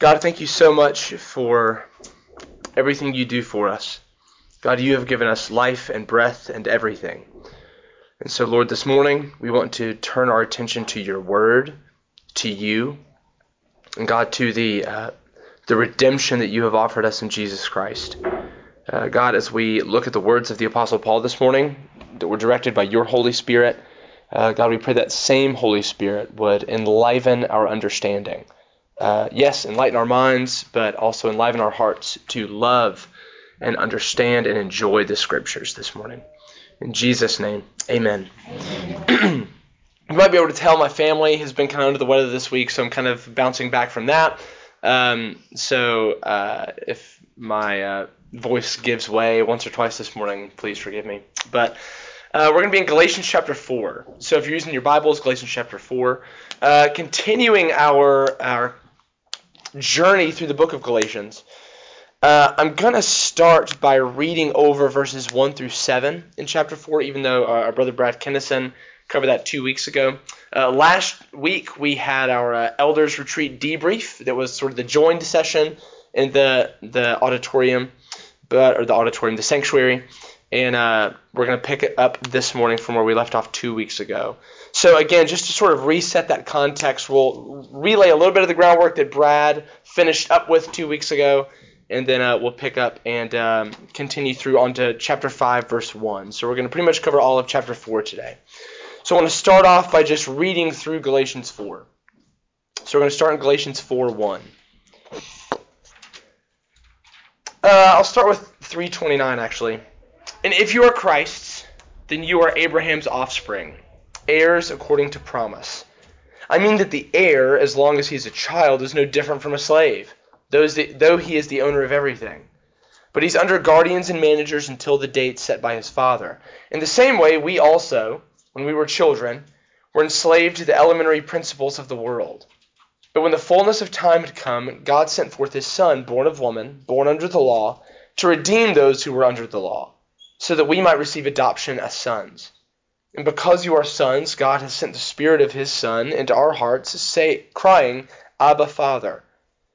God, thank you so much for everything you do for us. God, you have given us life and breath and everything. And so, Lord, this morning we want to turn our attention to your word, to you, and God, to the redemption that you have offered us in Jesus Christ. God, as we look at the words of the Apostle Paul this morning that were directed by your Holy Spirit, God, we pray that same Holy Spirit would enliven our understanding. Yes, enlighten our minds, but also enliven our hearts to love and understand and enjoy the Scriptures this morning. In Jesus' name, amen. You might be able to tell my family has been kind of under the weather this week, so I'm kind of bouncing back from that. If my voice gives way once or twice this morning, please forgive me. But we're going to be in Galatians chapter 4. So if you're using your Bibles, Galatians chapter 4. Continuing our journey through the book of Galatians, I'm going to start by reading over verses 1 through 7 in chapter 4, even though our brother Brad Kennison covered that 2 weeks ago. Last week, we had our elders retreat debrief. That was sort of the joined session in the auditorium, the sanctuary. And we're going to pick it up this morning from where we left off 2 weeks ago. So again, just to sort of reset that context, we'll relay a little bit of the groundwork that Brad finished up with 2 weeks ago, and then we'll pick up and continue through onto chapter 5, verse 1. So we're going to pretty much cover all of chapter 4 today. So I want to start off by just reading through Galatians 4. So we're going to start in Galatians 4:1. I'll start with 3:29 actually. And if you are Christ's, then you are Abraham's offspring, heirs according to promise. I mean that the heir, as long as he is a child, is no different from a slave, though he is the owner of everything. But he's under guardians and managers until the date set by his father. In the same way, we also, when we were children, were enslaved to the elementary principles of the world. But when the fullness of time had come, God sent forth his Son, born of woman, born under the law, to redeem those who were under the law, so that we might receive adoption as sons. And because you are sons, God has sent the Spirit of his Son into our hearts, crying, Abba, Father.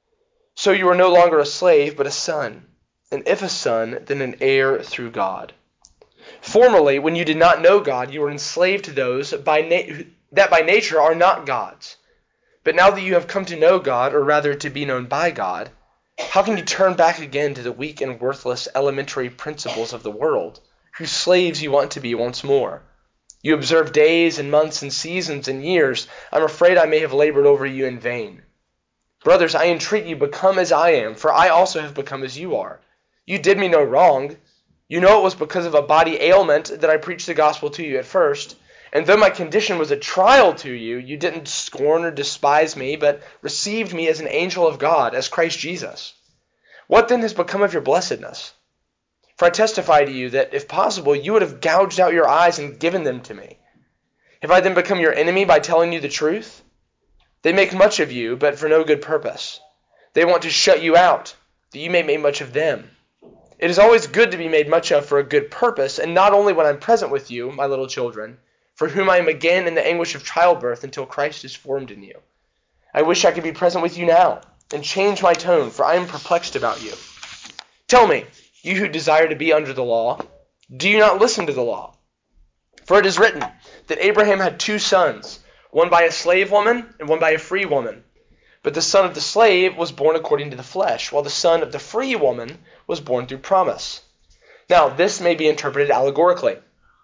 So you are no longer a slave, but a son. And if a son, then an heir through God. Formerly, when you did not know God, you were enslaved to those that by nature are not God's. But now that you have come to know God, or rather to be known by God, how can you turn back again to the weak and worthless elementary principles of the world, whose slaves you want to be once more? You observe days and months and seasons and years. I'm afraid I may have labored over you in vain. Brothers, I entreat you, become as I am, for I also have become as you are. You did me no wrong. You know it was because of a body ailment that I preached the gospel to you at first. And though my condition was a trial to you, you didn't scorn or despise me, but received me as an angel of God, as Christ Jesus. What then has become of your blessedness? For I testify to you that, if possible, you would have gouged out your eyes and given them to me. Have I then become your enemy by telling you the truth? They make much of you, but for no good purpose. They want to shut you out, that you may make much of them. It is always good to be made much of for a good purpose, and not only when I am present with you, my little children, for whom I am again in the anguish of childbirth until Christ is formed in you. I wish I could be present with you now, and change my tone, for I am perplexed about you. Tell me, you who desire to be under the law, do you not listen to the law? For it is written that Abraham had 2 sons, one by a slave woman and one by a free woman. But the son of the slave was born according to the flesh, while the son of the free woman was born through promise. Now, this may be interpreted allegorically.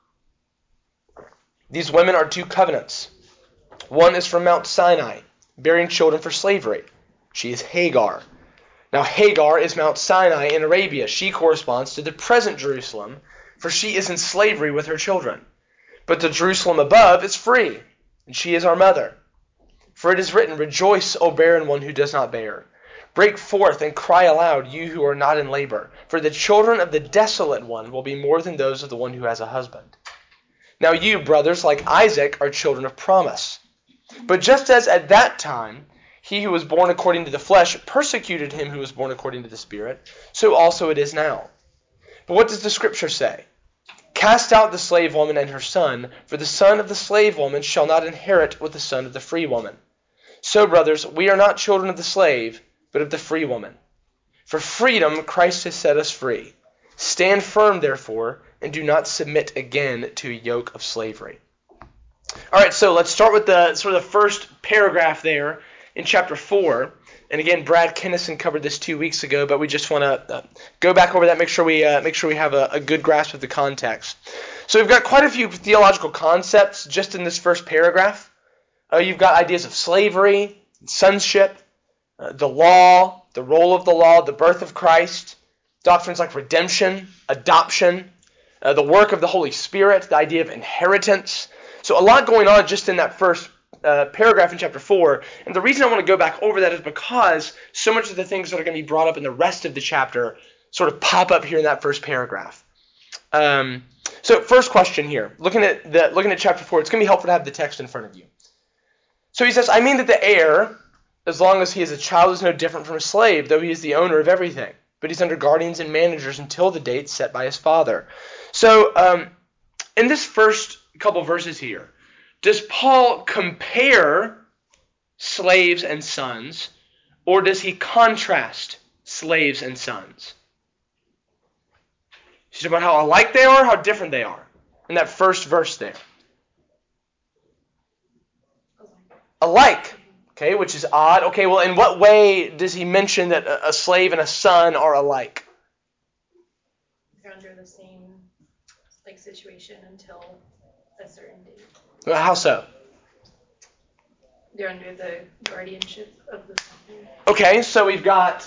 These women are 2 covenants. One is from Mount Sinai, bearing children for slavery. She is Hagar. Now, Hagar is Mount Sinai in Arabia. She corresponds to the present Jerusalem, for she is in slavery with her children. But the Jerusalem above is free, and she is our mother. For it is written, Rejoice, O barren one who does not bear. Break forth and cry aloud, you who are not in labor. For the children of the desolate one will be more than those of the one who has a husband. Now you, brothers, like Isaac, are children of promise. But just as at that time he who was born according to the flesh persecuted him who was born according to the Spirit, so also it is now. But what does the Scripture say? Cast out the slave woman and her son, for the son of the slave woman shall not inherit with the son of the free woman. So, brothers, we are not children of the slave, but of the free woman. For freedom Christ has set us free. Stand firm, therefore, and do not submit again to a yoke of slavery. All right, so let's start with the first paragraph there in chapter 4. And again, Brad Kennison covered this 2 weeks ago, but we just want to go back over that, make sure we have a good grasp of the context. So we've got quite a few theological concepts just in this first paragraph. You've got ideas of slavery, sonship, the law, the role of the law, the birth of Christ, doctrines like redemption, adoption, the work of the Holy Spirit, the idea of inheritance. So a lot going on just in that first paragraph in chapter 4. And the reason I want to go back over that is because so much of the things that are going to be brought up in the rest of the chapter sort of pop up here in that first paragraph. So first question here, looking at chapter 4, it's going to be helpful to have the text in front of you. So he says, I mean that the heir, as long as he is a child, is no different from a slave, though he is the owner of everything. But he's under guardians and managers until the date set by his father. So in this first couple verses here, does Paul compare slaves and sons, or does he contrast slaves and sons? He's talking about how alike they are, how different they are, in that first verse there. Alike, okay, which is odd. Okay, well, in what way does he mention that a slave and a son are alike? They're under the same situation until a certain date. Well, how so? They're under the guardianship of the father. Okay, so we've got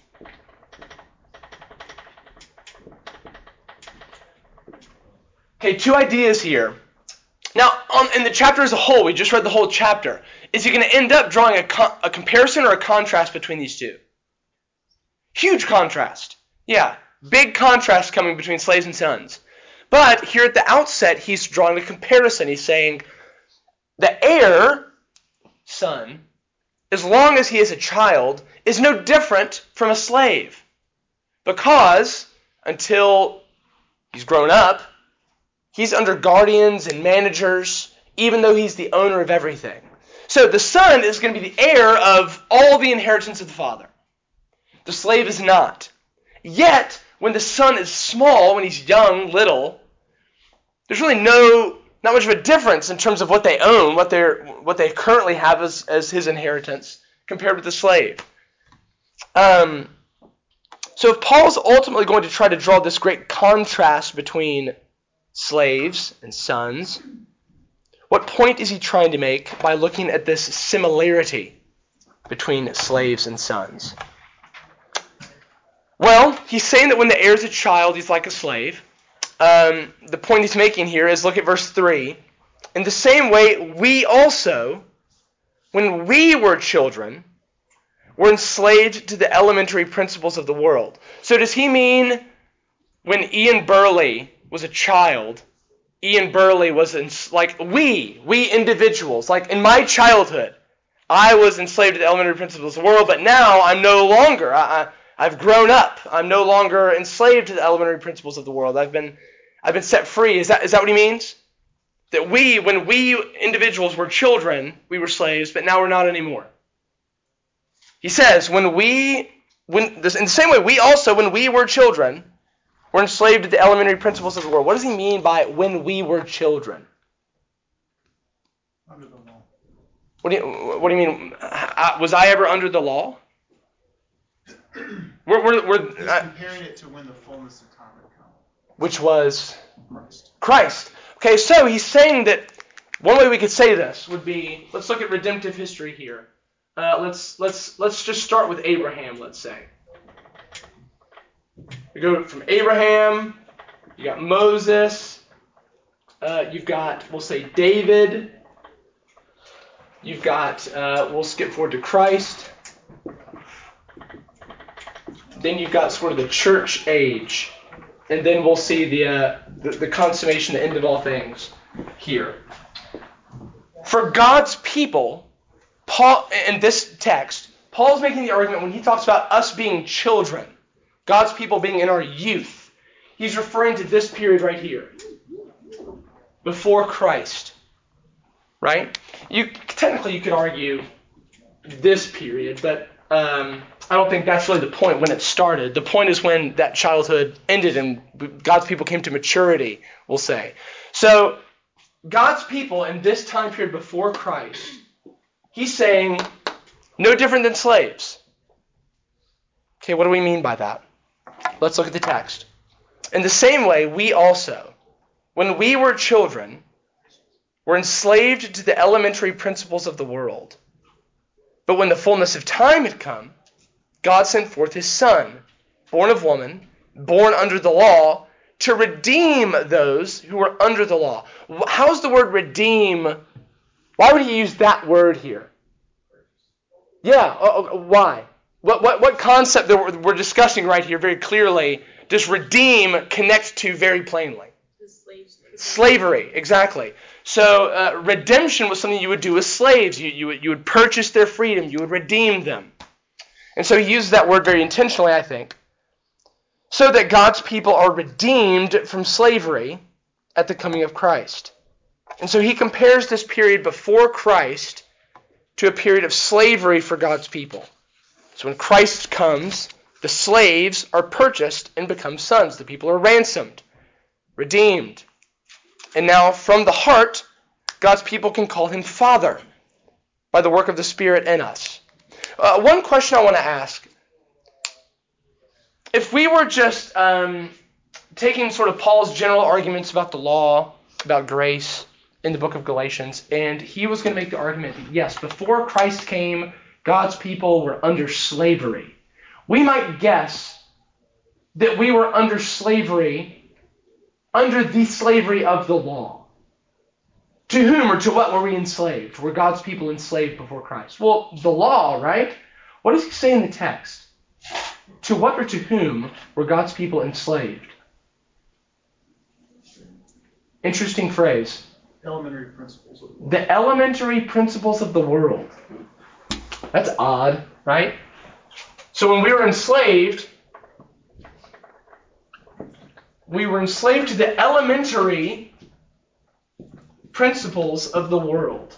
two ideas here. Now, in the chapter as a whole, we just read the whole chapter. Is he going to end up drawing a comparison or a contrast between these two? Huge contrast. Yeah, big contrast coming between slaves and sons. But here at the outset, he's drawing a comparison. He's saying the heir, son, as long as he is a child, is no different from a slave. Because until he's grown up, he's under guardians and managers, even though he's the owner of everything. So the son is going to be the heir of all the inheritance of the father. The slave is not. Yet, when the son is small, when he's young, little, there's really not much of a difference in terms of what they own, what they currently have as his inheritance, compared with the slave. So if Paul's ultimately going to try to draw this great contrast between slaves and sons, what point is he trying to make by looking at this similarity between slaves and sons? Well, he's saying that when the heir is a child, he's like a slave. The point he's making here is, look at verse 3. In the same way, we also, when we were children, were enslaved to the elementary principles of the world. So does he mean when Ian Burley was a child, Ian Burley was we individuals, like in my childhood, I was enslaved to the elementary principles of the world, but now I'm no longer. I've grown up. I'm no longer enslaved to the elementary principles of the world. I've been set free. Is that what he means? That when we individuals were children, we were slaves, but now we're not anymore. He says, in the same way, we also, when we were children, were enslaved to the elementary principles of the world. What does he mean by when we were children? Under the law. What do you mean? Was I ever under the law? He's comparing it to when the fullness of time had come. Which was Christ. Okay, so he's saying that one way we could say this would be, let's look at redemptive history here. Let's just start with Abraham, let's say. We go from Abraham, you got Moses, you've got, we'll say, David, you've got, we'll skip forward to Christ, then you've got sort of the church age, and then we'll see the consummation, the end of all things here. For God's people, Paul, in this text, Paul's making the argument when he talks about us being children, God's people being in our youth, he's referring to this period right here, before Christ, right? Technically you could argue this period, but I don't think that's really the point when it started. The point is when that childhood ended and God's people came to maturity, we'll say. So God's people in this time period before Christ, he's saying, no different than slaves. Okay, what do we mean by that? Let's look at the text. In the same way, we also, when we were children, were enslaved to the elementary principles of the world. But when the fullness of time had come, God sent forth his Son, born of woman, born under the law, to redeem those who were under the law. How's the word redeem? Why would he use that word here? Yeah, why? What concept that we're discussing right here very clearly does redeem connect to very plainly? Slavery, exactly. So redemption was something you would do with slaves. You would purchase their freedom. You would redeem them. And so he uses that word very intentionally, I think. So that God's people are redeemed from slavery at the coming of Christ. And so he compares this period before Christ to a period of slavery for God's people. So when Christ comes, the slaves are purchased and become sons. The people are ransomed, redeemed. And now from the heart, God's people can call him Father by the work of the Spirit in us. One question I want to ask. If we were just taking sort of Paul's general arguments about the law, about grace in the book of Galatians, and he was going to make the argument that, yes, before Christ came, God's people were under slavery. We might guess that we were under slavery, under the slavery of the law. To whom or to what were we enslaved? Were God's people enslaved before Christ? Well, the law, right? What does he say in the text? To what or to whom were God's people enslaved? Interesting phrase. Elementary principles of the world. The elementary principles of the world. That's odd, right? So when we were enslaved to the elementary principles of the world.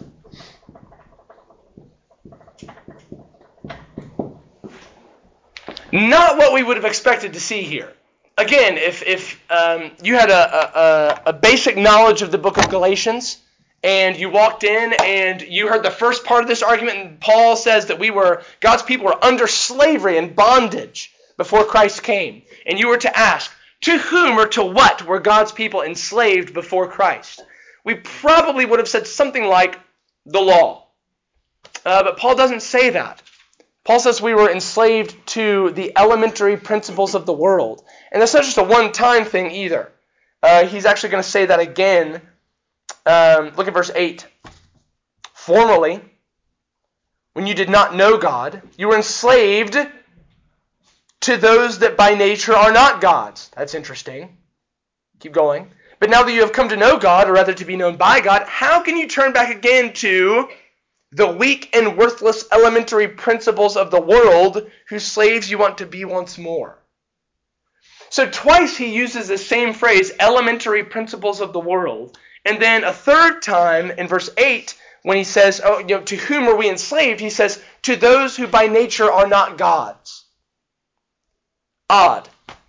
Not what we would have expected to see here. Again, if you had a basic knowledge of the book of Galatians, and you walked in and you heard the first part of this argument, and Paul says that God's people were under slavery and bondage before Christ came, and you were to ask, to whom or to what were God's people enslaved before Christ? We probably would have said something like the law. But Paul doesn't say that. Paul says we were enslaved to the elementary principles of the world. And that's not just a one-time thing either. He's actually going to say that again. Look at verse 8. Formerly, when you did not know God, you were enslaved to those that by nature are not gods. That's interesting. Keep going. But now that you have come to know God, or rather to be known by God, how can you turn back again to the weak and worthless elementary principles of the world whose slaves you want to be once more? So twice he uses the same phrase, elementary principles of the world. And then a third time in verse 8, when he says, to whom are we enslaved? He says, to those who by nature are not gods. Odd.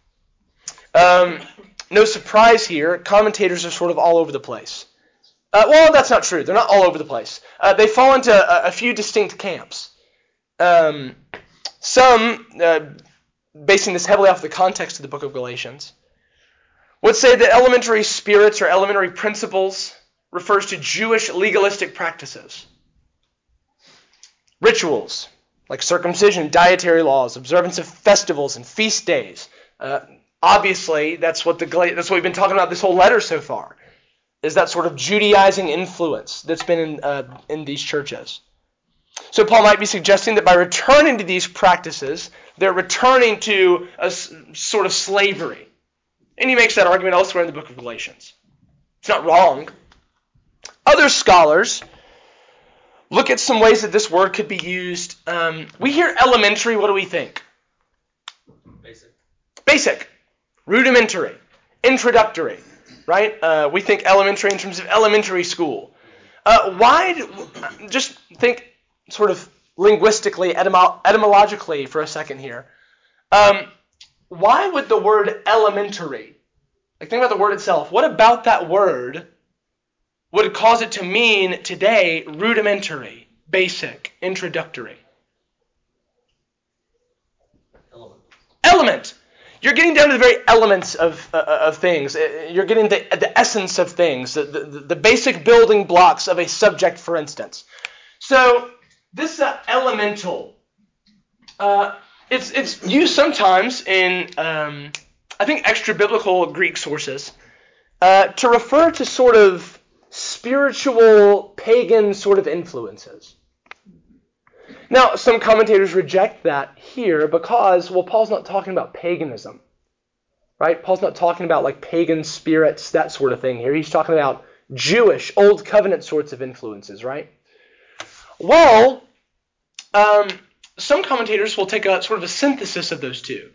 No surprise here, commentators are sort of all over the place. Well, that's not true. They're not all over the place. They fall into a few distinct camps. Some, basing this heavily off the context of the book of Galatians, would say that elementary spirits or elementary principles refers to Jewish legalistic practices. Rituals, like circumcision, dietary laws, observance of festivals and feast days. Obviously, that's what we've been talking about this whole letter so far, is that sort of Judaizing influence that's been in these churches. So Paul might be suggesting that by returning to these practices, they're returning to a sort of slavery. And he makes that argument elsewhere in the book of Galatians. It's not wrong. Other scholars look at some ways that this word could be used. We hear elementary, what do we think? Basic. Rudimentary. Introductory. Right? We think elementary in terms of elementary school. Just think sort of linguistically, etymologically for a second here. Why would the word elementary, like think about the word itself, what about that word would cause it to mean today rudimentary, basic, introductory? Element. You're getting down to the very elements of things. You're getting the essence of things, the basic building blocks of a subject, for instance. So this elemental, it's used sometimes in, I think, extra-biblical Greek sources to refer to sort of spiritual, pagan sort of influences. Now, some commentators reject that here because, well, Paul's not talking about paganism, right? Paul's not talking about like pagan spirits, that sort of thing here. He's talking about Jewish, Old Covenant sorts of influences, right? Well, some commentators will take a sort of a synthesis of those two.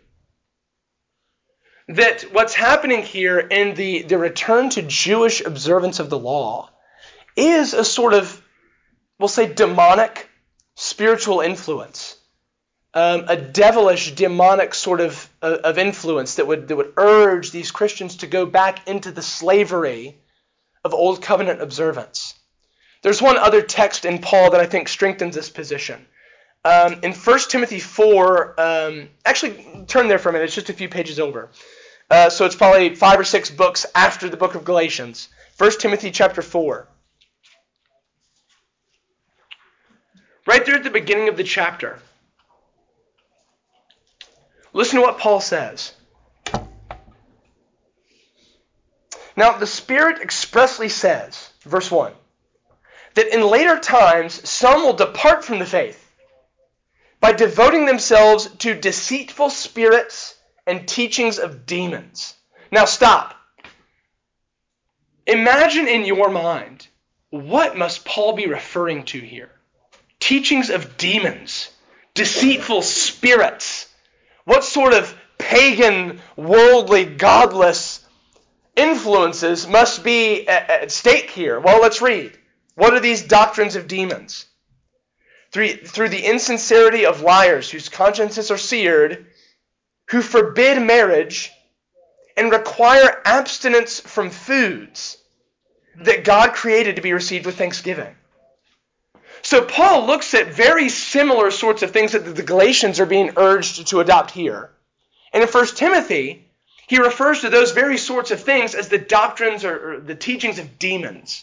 That what's happening here in the return to Jewish observance of the law is a sort of, we'll say, demonic spiritual influence, a devilish, demonic sort of influence that would urge these Christians to go back into the slavery of Old Covenant observance. There's one other text in Paul that I think strengthens this position. In 1 Timothy 4, actually turn there for a minute, it's just a few pages over. So it's probably 5 or 6 books after the book of Galatians. 1 Timothy chapter 4. Right there at the beginning of the chapter. Listen to what Paul says. Now, the Spirit expressly says, verse 1, that in later times some will depart from the faith by devoting themselves to deceitful spirits and teachings of demons. Now, stop. Imagine in your mind, what must Paul be referring to here? Teachings of demons, deceitful spirits. What sort of pagan, worldly, godless influences must be at stake here? Well, let's read. What are these doctrines of demons? Through the insincerity of liars whose consciences are seared, who forbid marriage and require abstinence from foods that God created to be received with thanksgiving. So Paul looks at very similar sorts of things that the Galatians are being urged to adopt here. And in 1 Timothy, he refers to those very sorts of things as the doctrines or the teachings of demons.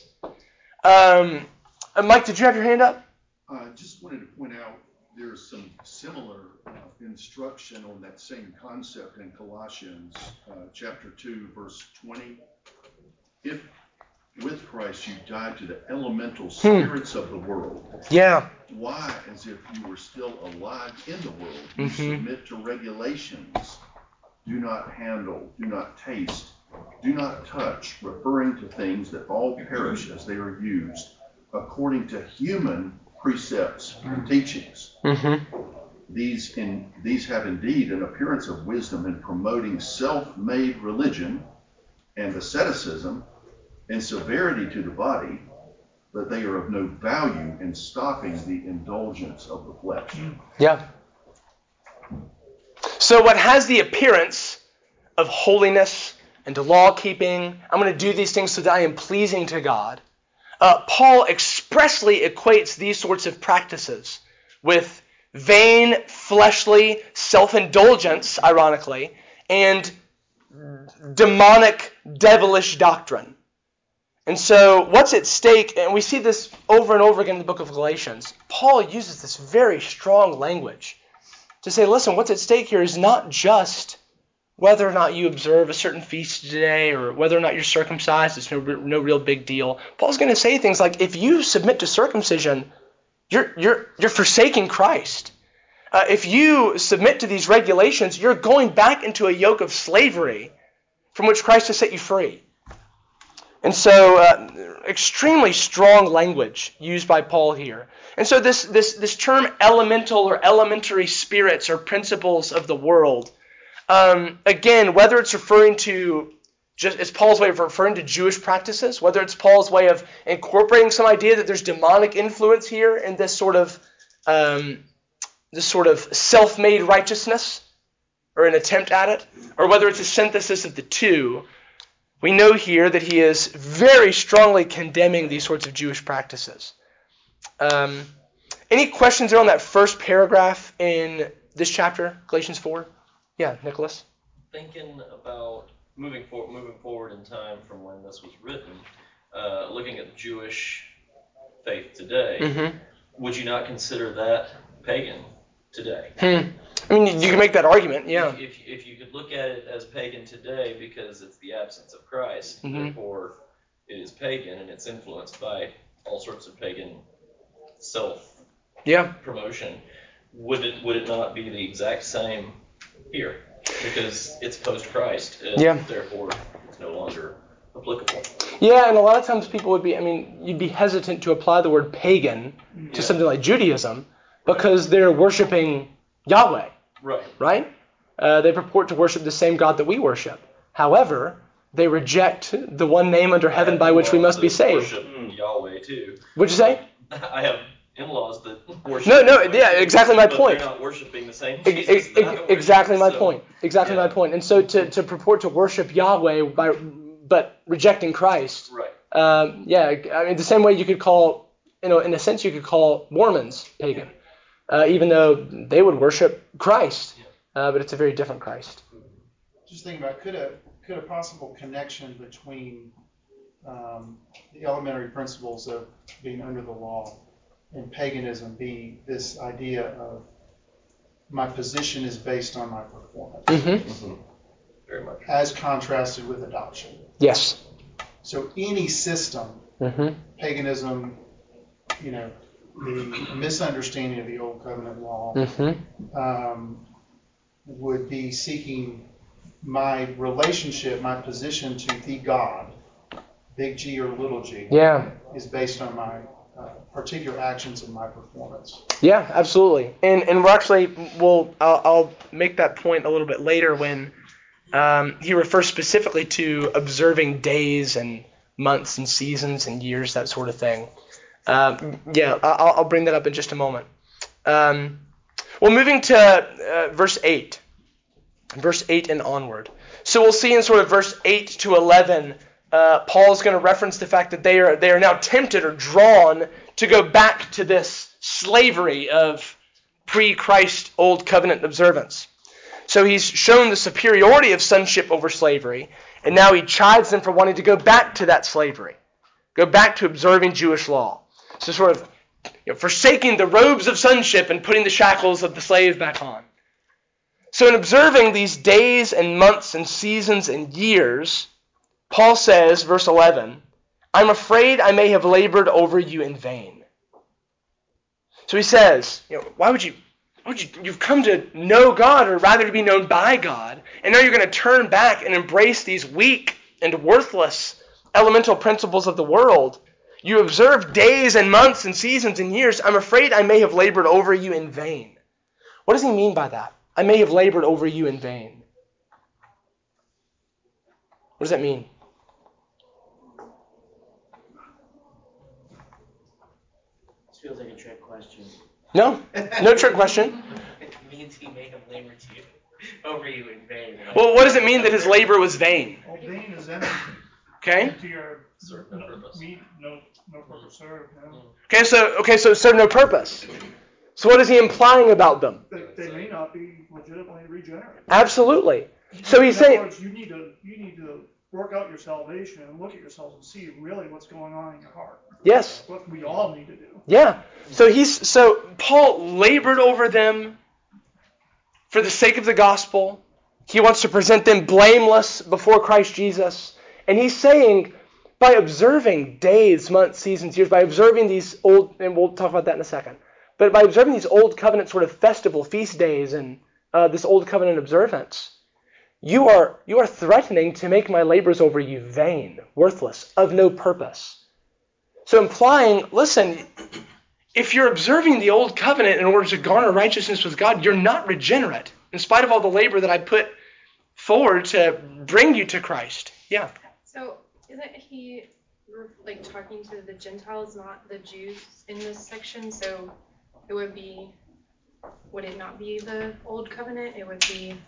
Mike, did you have your hand up? I just wanted to point out there's some similar instruction on that same concept in Colossians chapter 2, verse 20. If with Christ you died to the elemental spirits of the world. Yeah. Why, as if you were still alive in the world, you submit to regulations. Do not handle, do not taste, do not touch, referring to things that all perish as they are used, according to human precepts and teachings. These have indeed an appearance of wisdom in promoting self-made religion and asceticism and severity to the body, but they are of no value in stopping the indulgence of the flesh. Yeah. So what has the appearance of holiness and to law-keeping, I'm going to do these things so that I am pleasing to God, Paul expressly equates these sorts of practices with vain, fleshly self-indulgence, ironically, and demonic, devilish doctrine. And so what's at stake, and we see this over and over again in the book of Galatians, Paul uses this very strong language to say, listen, what's at stake here is not just whether or not you observe a certain feast today or whether or not you're circumcised. It's no real big deal. Paul's going to say things like, if you submit to circumcision, you're forsaking Christ. If you submit to these regulations, you're going back into a yoke of slavery from which Christ has set you free. And so, extremely strong language used by Paul here. And so this term elemental or elementary spirits or principles of the world, again, whether it's referring to, just it's Paul's way of referring to Jewish practices, whether it's Paul's way of incorporating some idea that there's demonic influence here in this sort of this sort of self-made righteousness or an attempt at it, or whether it's a synthesis of the two, we know here that he is very strongly condemning these sorts of Jewish practices. Any questions there on that first paragraph in this chapter, Galatians 4? Yeah, Nicholas? Thinking about moving forward in time from when this was written, looking at the Jewish faith today, would you not consider that pagan today? I mean, you can make that argument, yeah. If you could look at it as pagan today because it's the absence of Christ, therefore it is pagan and it's influenced by all sorts of pagan self-promotion, would it not be the exact same here? Because it's post-Christ, and therefore it's no longer applicable. Yeah, and a lot of times people would be, you'd be hesitant to apply the word pagan to something like Judaism because they're worshiping Yahweh. Right? They purport to worship the same God that we worship. However, they reject the one name under heaven by which we must be saved. Worship Yahweh too. What'd you say? I have in-laws that worship. No, exactly my point. They're not worshiping the same Jesus. Exactly my point. My point. And so to purport to worship Yahweh but rejecting Christ. Right. The same way you could call, in a sense, you could call Mormons pagan. Even though they would worship Christ, but it's a very different Christ. Just thinking about, could a possible connection between the elementary principles of being under the law and paganism be this idea of my position is based on my performance, Very much. as contrasted with adoption? Yes. So any system, paganism, the misunderstanding of the Old Covenant law would be seeking my relationship, my position to the God, big G or little g, is based on my particular actions and my performance. Yeah, absolutely. And we're actually, I'll make that point a little bit later when he refers specifically to observing days and months and seasons and years, that sort of thing. I'll bring that up in just a moment. Moving to verse 8. Verse 8 and onward. So we'll see in sort of verse 8 to 11, Paul's going to reference the fact that they are now tempted or drawn to go back to this slavery of pre-Christ Old Covenant observance. So he's shown the superiority of sonship over slavery, and now he chides them for wanting to go back to that slavery, go back to observing Jewish law. So sort of forsaking the robes of sonship and putting the shackles of the slave back on. So in observing these days and months and seasons and years, Paul says, verse 11, I'm afraid I may have labored over you in vain. So he says, you've come to know God, or rather to be known by God, and now you're going to turn back and embrace these weak and worthless elemental principles of the world. You observe days and months and seasons and years. I'm afraid I may have labored over you in vain. What does he mean by that? I may have labored over you in vain. What does that mean? This feels like a trick question. No trick question. It means he may have labored over you in vain. Well, what does it mean that his labor was vain? Well, vain is empty. Okay. To your Serve no purpose. no purpose served. No. Okay, so serve no purpose. So what is he implying about them? They may not be legitimately regenerate. Absolutely. So he's In other saying, words, you need to work out your salvation and look at yourselves and see really what's going on in your heart. yes, What we all need to do. yeah. So Paul labored over them for the sake of the gospel. He wants to present them blameless before Christ Jesus. And he's saying, by observing days, months, seasons, years, by observing these old, and we'll talk about that in a second, but by observing these old covenant sort of festival feast days and this old covenant observance, you are threatening to make my labors over you vain, worthless, of no purpose. So implying, listen, if you're observing the old covenant in order to garner righteousness with God, you're not regenerate, in spite of all the labor that I put forward to bring you to Christ. Yeah. So isn't he talking to the Gentiles, not the Jews in this section? So it would it not be the old covenant? It would be,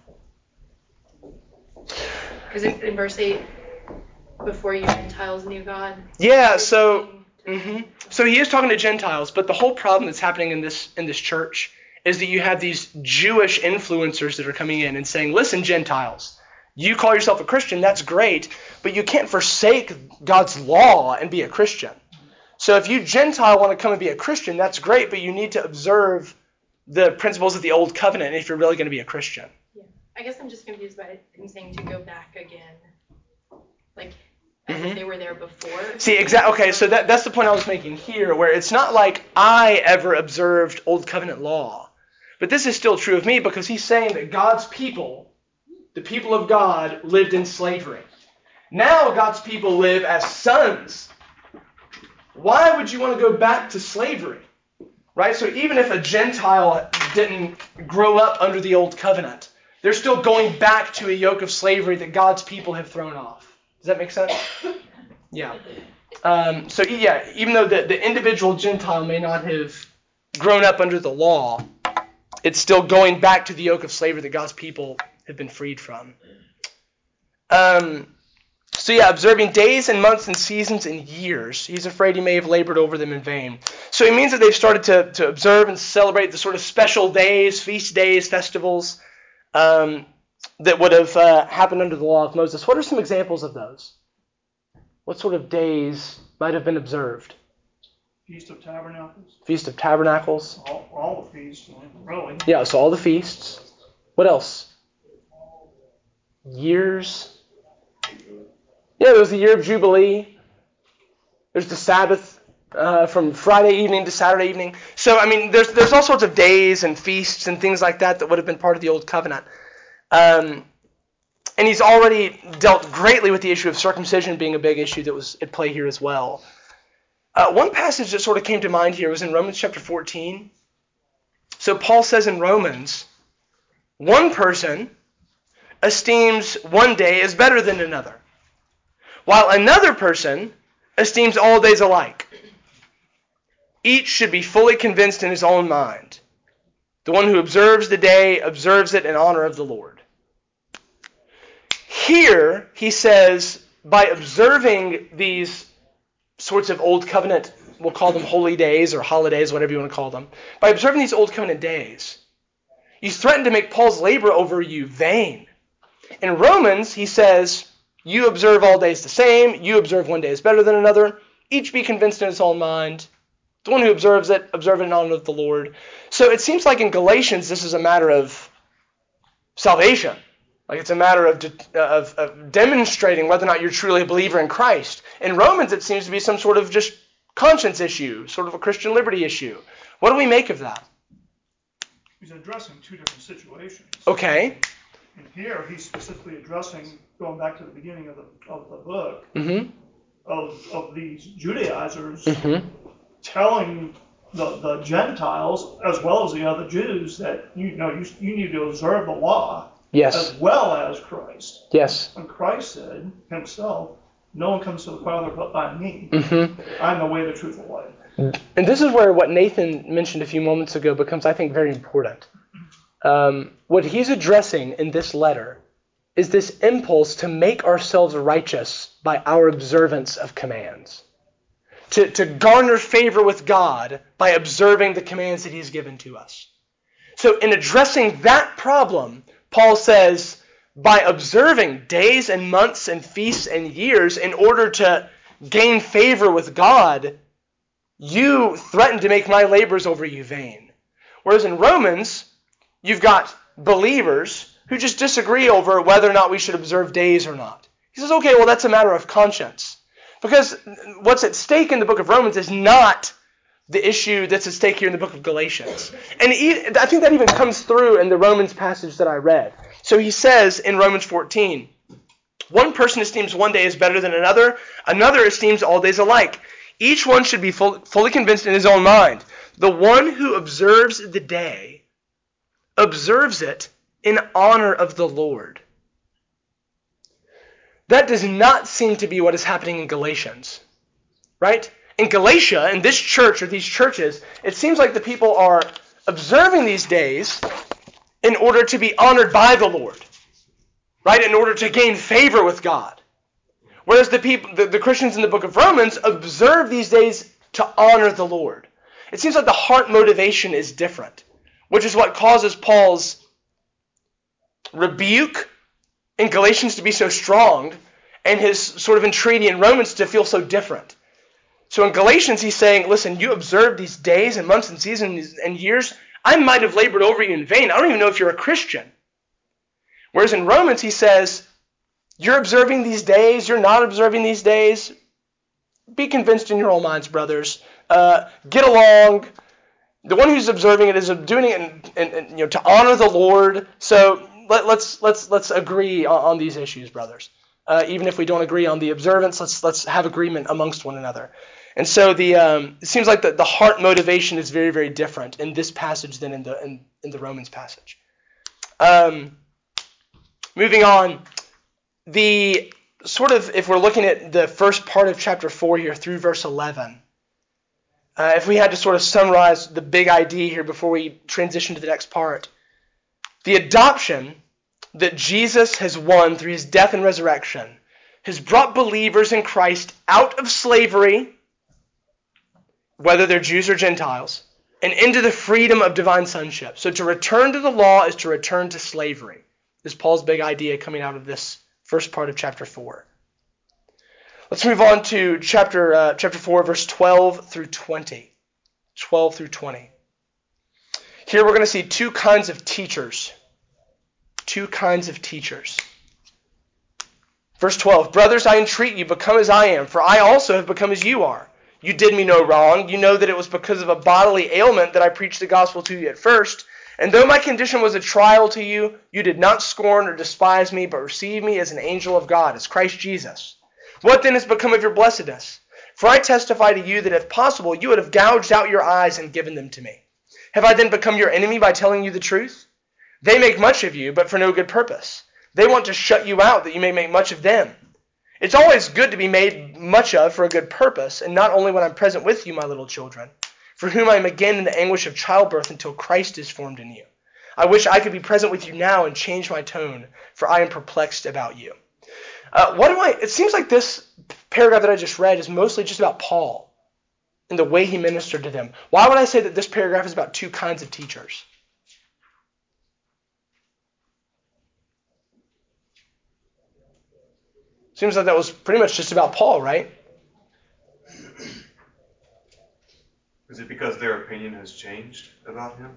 because in verse 8, before you Gentiles knew God. Yeah, so he is talking to Gentiles, but the whole problem that's happening in this church is that you have these Jewish influencers that are coming in and saying, listen, Gentiles, you call yourself a Christian, that's great, but you can't forsake God's law and be a Christian. So if you Gentile want to come and be a Christian, that's great, but you need to observe the principles of the old covenant if you're really going to be a Christian. Yeah, I guess I'm just confused by him saying to go back again, like as if they were there before. See, exactly. Okay, so that's the point I was making here, where it's not like I ever observed old covenant law, but this is still true of me because he's saying that God's people, the people of God, lived in slavery. Now God's people live as sons. Why would you want to go back to slavery? Right? So even if a Gentile didn't grow up under the old covenant, they're still going back to a yoke of slavery that God's people have thrown off. Does that make sense? Yeah. Even though the individual Gentile may not have grown up under the law, it's still going back to the yoke of slavery that God's people have been freed from. Observing days and months and seasons and years. He's afraid he may have labored over them in vain. So it means that they've started to observe and celebrate the sort of special days, feast days, festivals that would have happened under the law of Moses. What are some examples of those? What sort of days might have been observed? Feast of Tabernacles. Feast of Tabernacles. All the feasts, really. Yeah, so all the feasts. What else? Years. Yeah, there was the year of Jubilee. There's the Sabbath from Friday evening to Saturday evening. So, I mean, there's all sorts of days and feasts and things like that would have been part of the Old Covenant. And he's already dealt greatly with the issue of circumcision being a big issue that was at play here as well. One passage that sort of came to mind here was in Romans chapter 14. So Paul says in Romans, one person esteems one day as better than another, while another person esteems all days alike. Each should be fully convinced in his own mind. The one who observes the day observes it in honor of the Lord. Here, he says, by observing these sorts of Old Covenant, we'll call them holy days or holidays, whatever you want to call them, by observing these Old Covenant days, you threaten to make Paul's labor over you vain. In Romans, he says, you observe all days the same, you observe one day is better than another, each be convinced in his own mind. The one who observe it in honor of the Lord. So it seems like in Galatians, this is a matter of salvation. Like it's a matter of demonstrating whether or not you're truly a believer in Christ. In Romans, it seems to be some sort of just conscience issue, sort of a Christian liberty issue. What do we make of that? He's addressing two different situations. Okay. And here, he's specifically addressing, going back to the beginning of the book, of these Judaizers telling the Gentiles, as well as the other Jews, that you need to observe the law. Yes. As well as Christ. Yes. And Christ said himself, no one comes to the Father but by me. I'm the way, the truth, and the life. And this is where what Nathan mentioned a few moments ago becomes, I think, very important. What he's addressing in this letter is this impulse to make ourselves righteous by our observance of commands. To garner favor with God by observing the commands that he's given to us. So in addressing that problem, Paul says, by observing days and months and feasts and years in order to gain favor with God, you threaten to make my labors over you vain. Whereas in Romans, you've got believers who just disagree over whether or not we should observe days or not. He says, okay, well, that's a matter of conscience. Because what's at stake in the book of Romans is not the issue that's at stake here in the book of Galatians. And I think that even comes through in the Romans passage that I read. So he says in Romans 14, one person esteems one day as better than another, another esteems all days alike. Each one should be fully convinced in his own mind. The one who observes the day observes it in honor of the Lord. That does not seem to be what is happening in Galatians, right? in Galatia, in this church or these churches, it seems like the people are observing these days in order to be honored by the Lord, right? In order to gain favor with God. Whereas the Christians in the book of Romans observe these days to honor the Lord. It seems like the heart motivation is different, which is what causes Paul's rebuke in Galatians to be so strong and his sort of entreaty in Romans to feel so different. So in Galatians, he's saying, listen, you observe these days and months and seasons and years. I might have labored over you in vain. I don't even know if you're a Christian. Whereas in Romans, he says, you're observing these days, you're not observing these days. Be convinced in your own minds, brothers. Get along. The one who's observing it is doing it and to honor the Lord. So let's agree on these issues, brothers. Even if we don't agree on the observance, let's have agreement amongst one another. And so it seems like the heart motivation is very, very different in this passage than in the Romans passage. Moving on, the sort of, if we're looking at the first part of chapter 4 here through verse 11, if we had to sort of summarize the big idea here before we transition to the next part, the adoption that Jesus has won through his death and resurrection has brought believers in Christ out of slavery, whether they're Jews or Gentiles, and into the freedom of divine sonship. So to return to the law is to return to slavery, is Paul's big idea coming out of this first part of chapter 4. Let's move on to chapter 4, verse 12 through 20. 12 through 20. Here we're going to see two kinds of teachers. Two kinds of teachers. Verse 12, brothers, I entreat you, become as I am, for I also have become as you are. You did me no wrong. You know that it was because of a bodily ailment that I preached the gospel to you at first. And though my condition was a trial to you, you did not scorn or despise me, but received me as an angel of God, as Christ Jesus. What then has become of your blessedness? For I testify to you that if possible, you would have gouged out your eyes and given them to me. Have I then become your enemy by telling you the truth? They make much of you, but for no good purpose. They want to shut you out that you may make much of them. It's always good to be made much of for a good purpose, and not only when I'm present with you, my little children, for whom I am again in the anguish of childbirth until Christ is formed in you. I wish I could be present with you now and change my tone, for I am perplexed about you. It seems like this paragraph that I just read is mostly just about Paul and the way he ministered to them. Why would I say that this paragraph is about two kinds of teachers? Seems like that was pretty much just about Paul, right? Is it because their opinion has changed about him?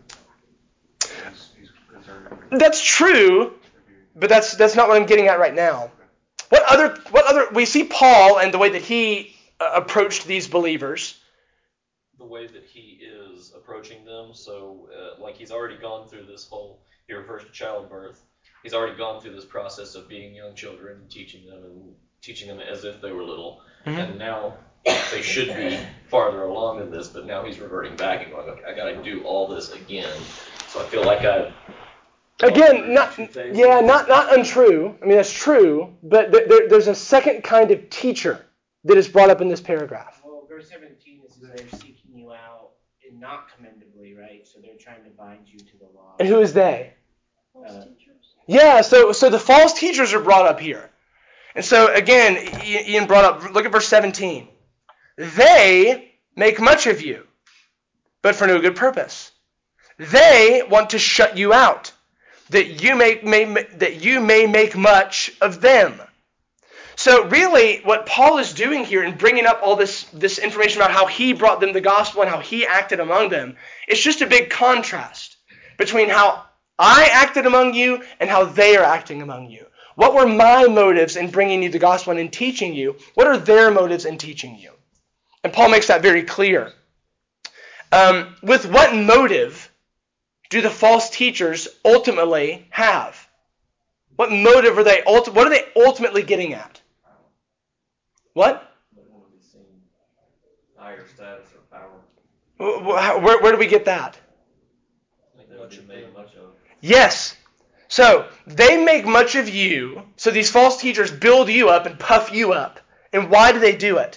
That's true, but that's not what I'm getting at right now. What other we see Paul and the way that he approached these believers. The way that he is approaching them, so like he's already gone through this whole, he refers to childbirth. He's already gone through this process of being young children and teaching them as if they were little. Mm-hmm. And now they should be farther along in this, but now he's reverting back and going, okay, I got to do all this again. So I feel like not untrue. I mean, that's true, but there's a second kind of teacher that is brought up in this paragraph. Well, verse 17 is they're seeking you out and not commendably, right? So they're trying to bind you to the law. And who is they? Yeah, so the false teachers are brought up here. And so, again, Ian brought up, look at verse 17. They make much of you, but for no good purpose. They want to shut you out, that you may make much of them. So really, what Paul is doing here in bringing up all this information about how he brought them the gospel and how he acted among them, it's just a big contrast between how I acted among you and how they are acting among you. What were my motives in bringing you the gospel and in teaching you? What are their motives in teaching you? And Paul makes that very clear. With what motive do the false teachers ultimately have? What motive are they? What are they ultimately getting at? What? They want to be seen higher status or power. Where do we get that? They want you made much of. Yes. So they make much of you. So these false teachers build you up and puff you up. And why do they do it?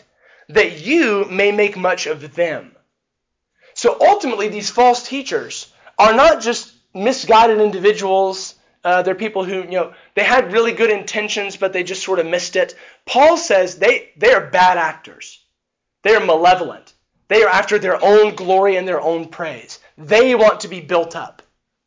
that you may make much of them. So ultimately, these false teachers are not just misguided individuals. They're people who, they had really good intentions, but they just sort of missed it. Paul says they are bad actors. They are malevolent. They are after their own glory and their own praise. They want to be built up.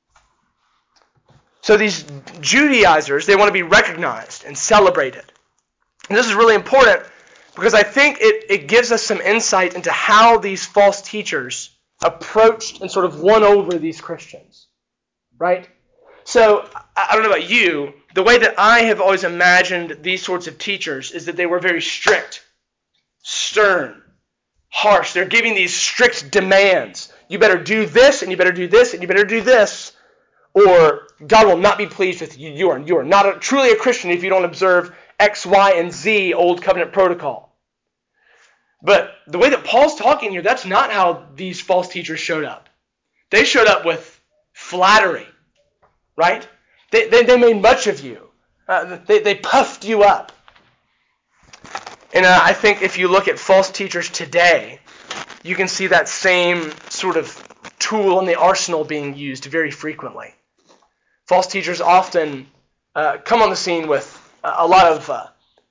So these Judaizers, they want to be recognized and celebrated. And this is really important because I think it gives us some insight into how these false teachers approached and sort of won over these Christians. Right? So, I don't know about you, the way that I have always imagined these sorts of teachers is that they were very strict, stern, harsh. They're giving these strict demands. You better do this, and you better do this, and you better do this, or God will not be pleased with you. You are not truly a Christian if you don't observe X, Y, and Z Old Covenant protocol. But the way that Paul's talking here, that's not how these false teachers showed up. They showed up with flattery, right? They made much of you. They puffed you up. And I think if you look at false teachers today, you can see that same sort of tool in the arsenal being used very frequently. False teachers often come on the scene with a lot of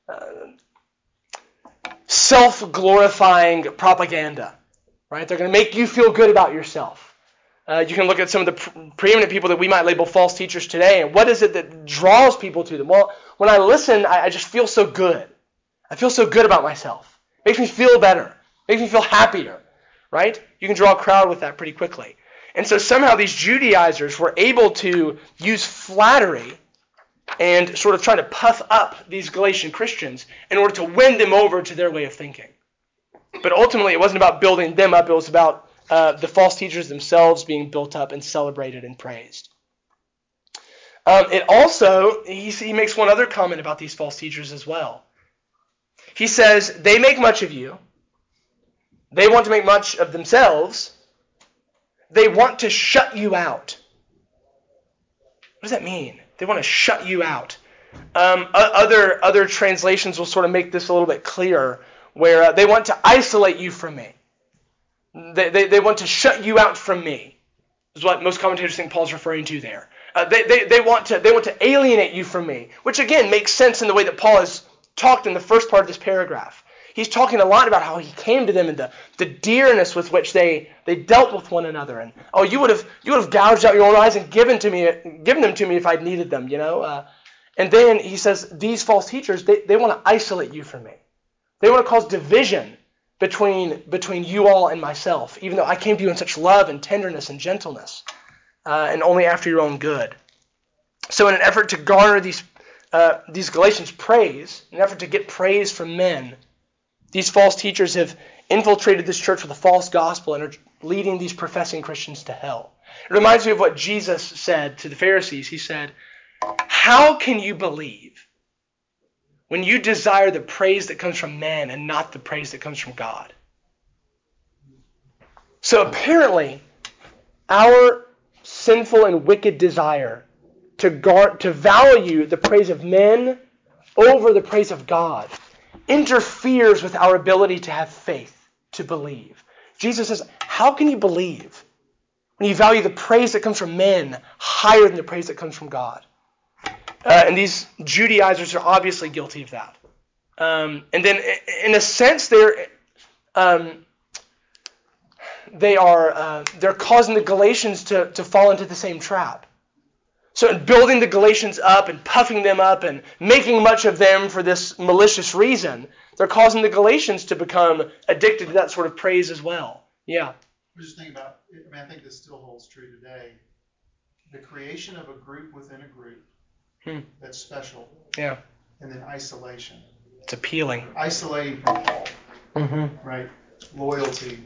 self-glorifying propaganda, right? They're going to make you feel good about yourself. You can look at some of the preeminent people that we might label false teachers today, and what is it that draws people to them? Well, when I listen, I just feel so good. I feel so good about myself. It makes me feel better. It makes me feel happier, right? You can draw a crowd with that pretty quickly. And so somehow these Judaizers were able to use flattery and sort of try to puff up these Galatian Christians in order to win them over to their way of thinking. But ultimately, it wasn't about building them up. It was about the false teachers themselves being built up and celebrated and praised. It also, he makes one other comment about these false teachers as well. He says, they make much of you. They want to make much of themselves. They want to shut you out. What does that mean? They want to shut you out. Other translations will sort of make this a little bit clearer, where they want to isolate you from me. They want to shut you out from me, is what most commentators think Paul's referring to there. They want to alienate you from me, which again makes sense in the way that Paul has talked in the first part of this paragraph. He's talking a lot about how he came to them and the dearness with which they dealt with one another. And you would have gouged out your own eyes and given them to me if I'd needed them, And then he says these false teachers, they want to isolate you from me. They want to cause division between you all and myself, even though I came to you in such love and tenderness and gentleness, and only after your own good. So in an effort to garner these Galatians praise, in an effort to get praise from men, these false teachers have infiltrated this church with a false gospel and are leading these professing Christians to hell. It reminds me of what Jesus said to the Pharisees. He said, "How can you believe when you desire the praise that comes from men and not the praise that comes from God?" So apparently, our sinful and wicked desire to value the praise of men over the praise of God interferes with our ability to have faith, to believe. Jesus says, how can you believe when you value the praise that comes from men higher than the praise that comes from God? And these Judaizers are obviously guilty of that. And then, in a sense, they're causing the Galatians to fall into the same trap. So in building the Galatians up and puffing them up and making much of them for this malicious reason, they're causing the Galatians to become addicted to that sort of praise as well. Yeah. I'm just thinking about, I think this still holds true today. The creation of a group within a group that's special. Yeah. And then isolation. It's appealing. Isolating from Paul. Mm-hmm. Right? Loyalty.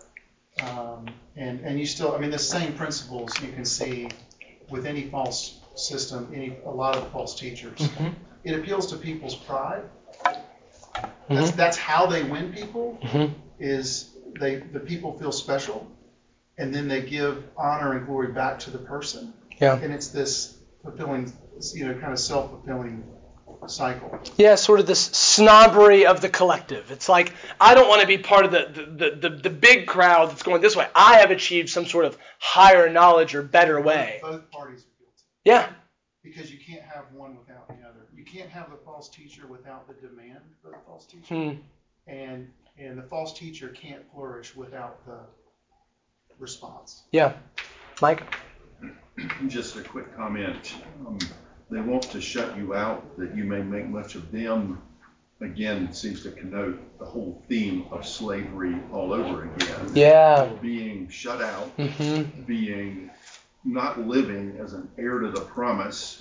And you still, the same principles you can see with any false system, a lot of the false teachers. Mm-hmm. It appeals to people's pride. Mm-hmm. That's how they win people, is the people feel special, and then they give honor and glory back to the person. Yeah. And it's this fulfilling, kind of self-fulfilling cycle. Yeah, sort of this snobbery of the collective. It's like, I don't want to be part of the big crowd that's going this way. I have achieved some sort of higher knowledge or better way. Both parties are guilty. Yeah. Because you can't have one without the other. You can't have the false teacher without the demand for the false teacher. And the false teacher can't flourish without the response. Yeah. Mike? Just a quick comment. They want to shut you out that you may make much of them. Again, seems to connote the whole theme of slavery all over again. Yeah. Being shut out, being not living as an heir to the promise,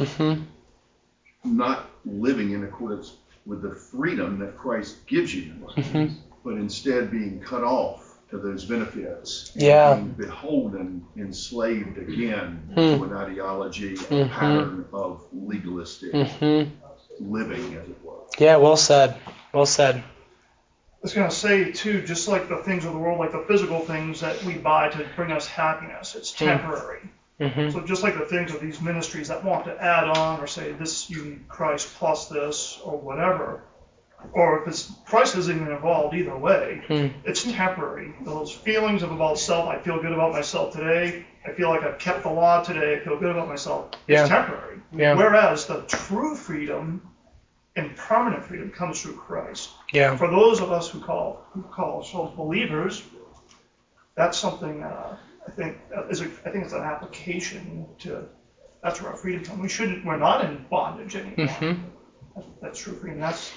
not living in accordance with the freedom that Christ gives you, but instead being cut off to those benefits, being beholden, enslaved again to an ideology, a pattern of legalistic living, as it were. Yeah, well said. Well said. I was going to say, too, just like the things of the world, like the physical things that we buy to bring us happiness, it's temporary. So just like the things of these ministries that want to add on or say, this, you need Christ plus this or whatever, or if it's, Christ isn't even involved either way, it's temporary. Those feelings of about self, I feel good about myself today, I feel like I've kept the law today, I feel good about myself, it's temporary. Whereas the true freedom and permanent freedom comes through Christ. For those of us who call ourselves believers, that's something I think it's an application to. That's where our freedom comes. We're not in bondage anymore. That's true freedom. That's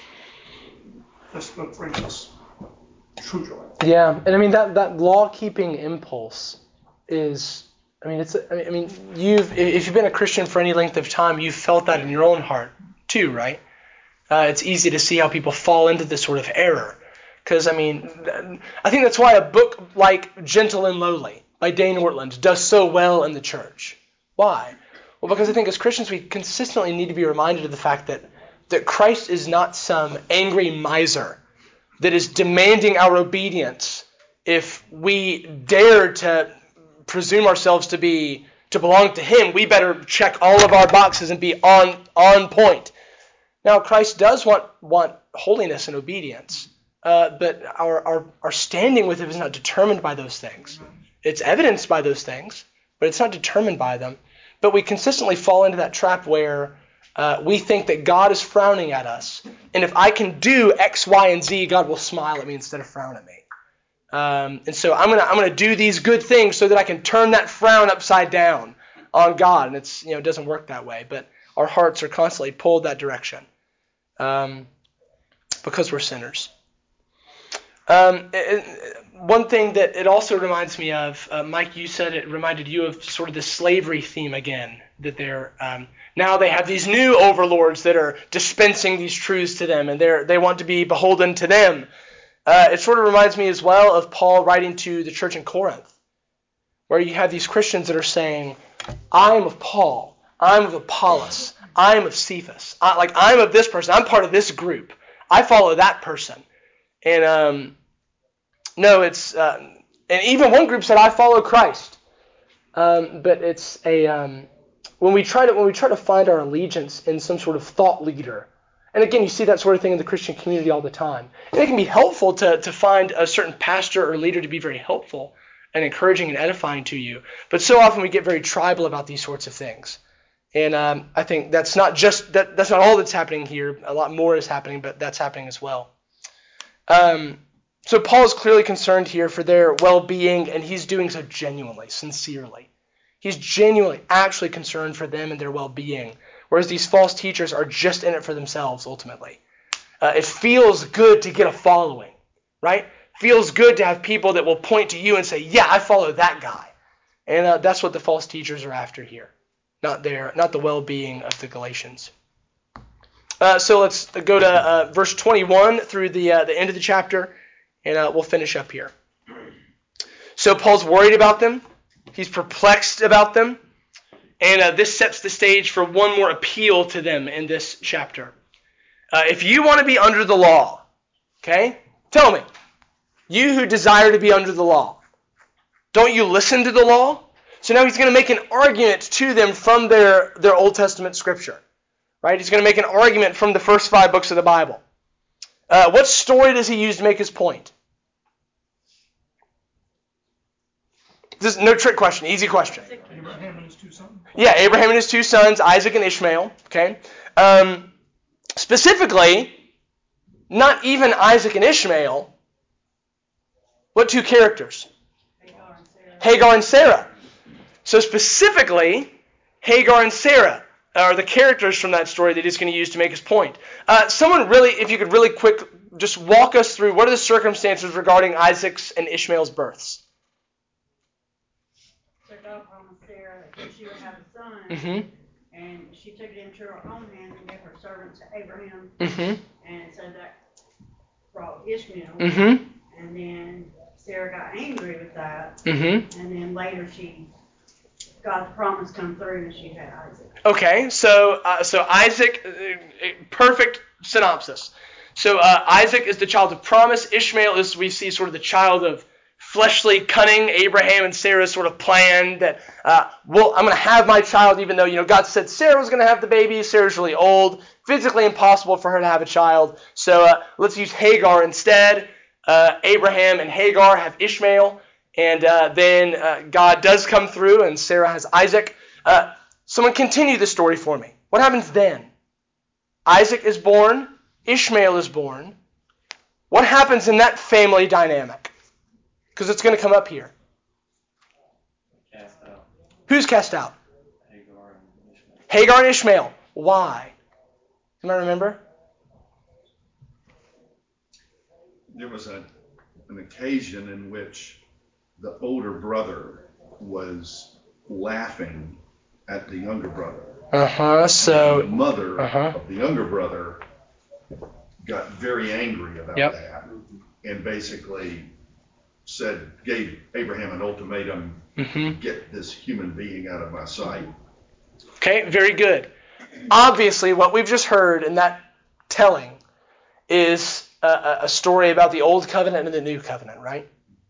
what brings us true joy. Yeah, and I mean that law-keeping impulse is. I mean, if you've been a Christian for any length of time, you've felt that in your own heart too, right? It's easy to see how people fall into this sort of error. Because, I mean, I think that's why a book like Gentle and Lowly by Dane Ortland does so well in the church. Why? Well, because I think as Christians we consistently need to be reminded of the fact that Christ is not some angry miser that is demanding our obedience if we dare to presume ourselves to belong to Him. We better check all of our boxes and be on point. Now, Christ does want holiness and obedience, but our standing with Him is not determined by those things. It's evidenced by those things, but it's not determined by them. But we consistently fall into that trap where we think that God is frowning at us, and if I can do X, Y, and Z, God will smile at me instead of frown at me. And so I'm gonna do these good things so that I can turn that frown upside down on God, and it doesn't work that way. But our hearts are constantly pulled that direction because we're sinners. One thing that it also reminds me of, Mike, you said it reminded you of sort of the slavery theme again, that they're now they have these new overlords that are dispensing these truths to them, and they want to be beholden to them. It sort of reminds me as well of Paul writing to the church in Corinth, where you have these Christians that are saying, I am of Paul, I'm of Apollos, I am of Cephas, I'm of this person, I'm part of this group, I follow that person. And no, it's and even one group said I follow Christ, but it's when we try to find our allegiance in some sort of thought leader, and again you see that sort of thing in the Christian community all the time. And it can be helpful to find a certain pastor or leader to be very helpful and encouraging and edifying to you, but so often we get very tribal about these sorts of things. And I think that's not all that's happening here. A lot more is happening, but that's happening as well. So Paul is clearly concerned here for their well-being, and he's doing so genuinely, sincerely. He's genuinely, actually concerned for them and their well-being, whereas these false teachers are just in it for themselves, ultimately. It feels good to get a following, right? Feels good to have people that will point to you and say, yeah, I follow that guy. And that's what the false teachers are after here, not the well-being of the Galatians. So let's go to verse 21 through the end of the chapter, and we'll finish up here. So Paul's worried about them. He's perplexed about them. And this sets the stage for one more appeal to them in this chapter. If you want to be under the law, okay, tell me, you who desire to be under the law, don't you listen to the law? So now he's going to make an argument to them from their Old Testament scripture. Right? He's going to make an argument from the first 5 books of the Bible. What story does he use to make his point? This is no trick question, easy question. Abraham and his 2 sons. Yeah, Abraham and his 2 sons, Isaac and Ishmael. Okay. Specifically, not even Isaac and Ishmael. What 2 characters? Hagar and Sarah. So specifically, Hagar and Sarah are the characters from that story that he's going to use to make his point. Someone really, if you could really quick, just walk us through what are the circumstances regarding Isaac's and Ishmael's births? So God promised Sarah that she would have a son, Mm-hmm. and she took it into her own hands and gave her servant to Abraham, Mm-hmm. and so that brought Ishmael, Mm-hmm. and then Sarah got angry with that, Mm-hmm. and then later God's promise come through and she had Isaac. Okay, so Isaac, perfect synopsis. So Isaac is the child of promise. Ishmael is, we see, sort of the child of fleshly cunning. Abraham and Sarah's sort of plan that, I'm going to have my child, even though, God said Sarah was going to have the baby. Sarah's really old, physically impossible for her to have a child. So let's use Hagar instead. Abraham and Hagar have Ishmael. And then God does come through, and Sarah has Isaac. Someone continue the story for me. What happens then? Isaac is born. Ishmael is born. What happens in that family dynamic? Because it's going to come up here. Cast out. Who's cast out? Hagar and Ishmael. Hagar and Ishmael. Why? Anybody remember? There was an occasion in which the older brother was laughing at the younger brother. So the mother Uh-huh. of the younger brother got very angry about Yep. that and basically gave Abraham an ultimatum, get this human being out of my sight. Okay, very good. Obviously, what we've just heard in that telling is a story about the Old Covenant and the New Covenant, right?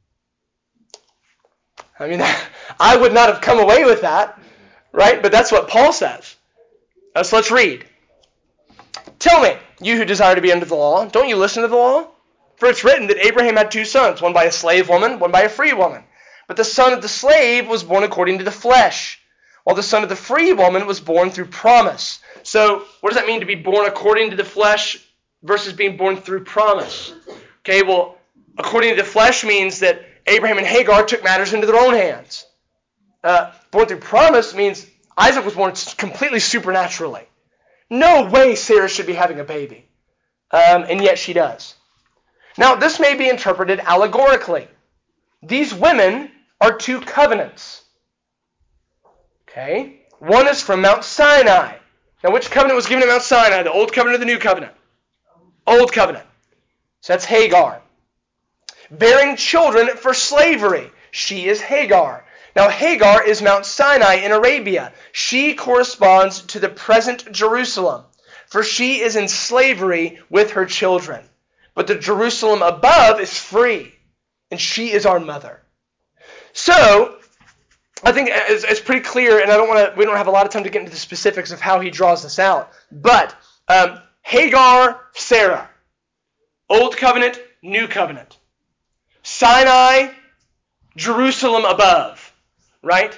I mean, I would not have come away with that, right? But that's what Paul says. So let's read. Tell me, you who desire to be under the law, don't you listen to the law? For it's written that Abraham had 2 sons, one by a slave woman, one by a free woman. But the son of the slave was born according to the flesh, while the son of the free woman was born through promise. So what does that mean to be born according to the flesh versus being born through promise? Okay, well, according to the flesh means that Abraham and Hagar took matters into their own hands. Born through promise means Isaac was born completely supernaturally. No way Sarah should be having a baby. And yet she does. Now, this may be interpreted allegorically. These women are 2 covenants. Okay? One is from Mount Sinai. Now, which covenant was given at Mount Sinai? The Old Covenant or the New Covenant? Old Covenant. So that's Hagar. Bearing children for slavery. She is Hagar. Now, Hagar is Mount Sinai in Arabia. She corresponds to the present Jerusalem, for she is in slavery with her children. But the Jerusalem above is free, and she is our mother. So, I think it's pretty clear, and we don't have a lot of time to get into the specifics of how he draws this out. But Hagar, Sarah, Old Covenant, New Covenant. Sinai, Jerusalem above, right?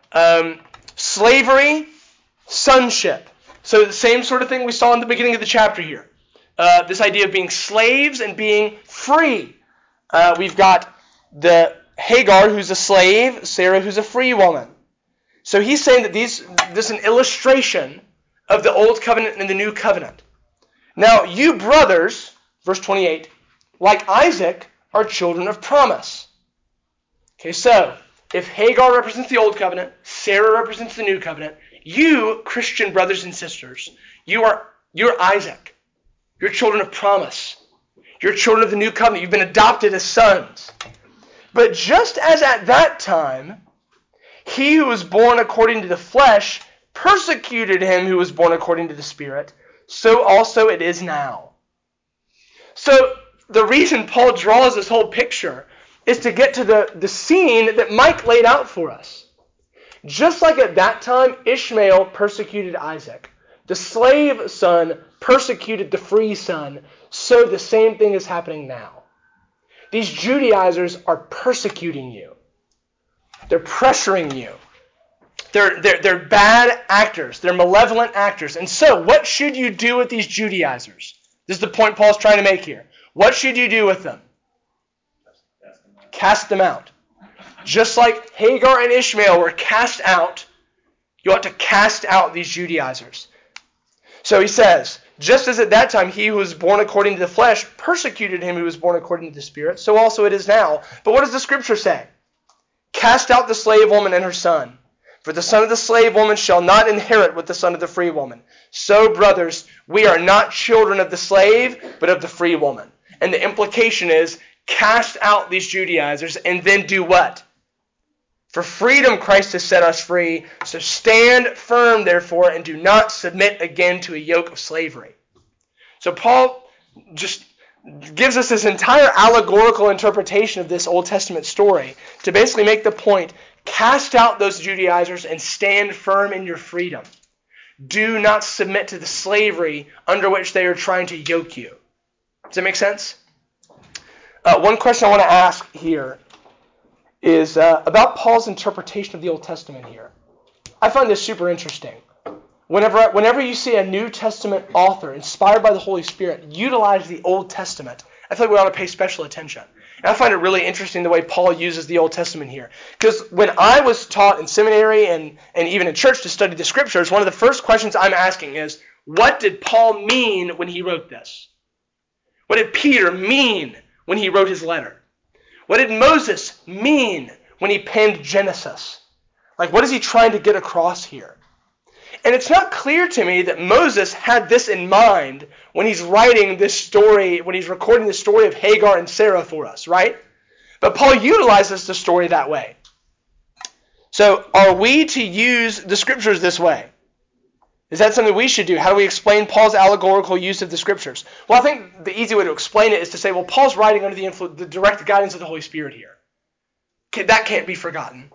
Slavery, sonship. So the same sort of thing we saw in the beginning of the chapter here. This idea of being slaves and being free. We've got the Hagar, who's a slave, Sarah, who's a free woman. So he's saying that this is an illustration of the Old Covenant and the New Covenant. Now, you brothers, verse 28, like Isaac, are children of promise. Okay, so if Hagar represents the Old Covenant, Sarah represents the New Covenant, you, Christian brothers and sisters, you're Isaac. You're children of promise. You're children of the New Covenant. You've been adopted as sons. But just as at that time, he who was born according to the flesh persecuted him who was born according to the Spirit, so also it is now. So the reason Paul draws this whole picture is to get to the scene that Mike laid out for us. Just like at that time, Ishmael persecuted Isaac, The slave son persecuted the free son, so the same thing is happening now. These Judaizers are persecuting you. They're pressuring you. They're bad actors. They're malevolent actors. And so, what should you do with these Judaizers? This is the point Paul's trying to make here. What should you do with them? Cast them out. Just like Hagar and Ishmael were cast out, you ought to cast out these Judaizers. So he says, just as at that time he who was born according to the flesh persecuted him who was born according to the Spirit, so also it is now. But what does the Scripture say? Cast out the slave woman and her son. For the son of the slave woman shall not inherit with the son of the free woman. So, brothers, we are not children of the slave, but of the free woman. And the implication is, cast out these Judaizers and then do what? For freedom Christ has set us free, so stand firm, therefore, and do not submit again to a yoke of slavery. So Paul just gives us this entire allegorical interpretation of this Old Testament story to basically make the point, cast out those Judaizers and stand firm in your freedom. Do not submit to the slavery under which they are trying to yoke you. Does that make sense? One question I want to ask here is about Paul's interpretation of the Old Testament here. I find this super interesting. Whenever you see a New Testament author inspired by the Holy Spirit utilize the Old Testament, I feel like we ought to pay special attention. And I find it really interesting the way Paul uses the Old Testament here. Because when I was taught in seminary and even in church to study the Scriptures, one of the first questions I'm asking is, what did Paul mean when he wrote this? What did Peter mean when he wrote his letter? What did Moses mean when he penned Genesis? Like, what is he trying to get across here? And it's not clear to me that Moses had this in mind when he's writing this story, when he's recording the story of Hagar and Sarah for us, right? But Paul utilizes the story that way. So, are we to use the Scriptures this way? Is that something we should do? How do we explain Paul's allegorical use of the Scriptures? Well, I think the easy way to explain it is to say, well, Paul's writing under the direct guidance of the Holy Spirit here. That can't be forgotten.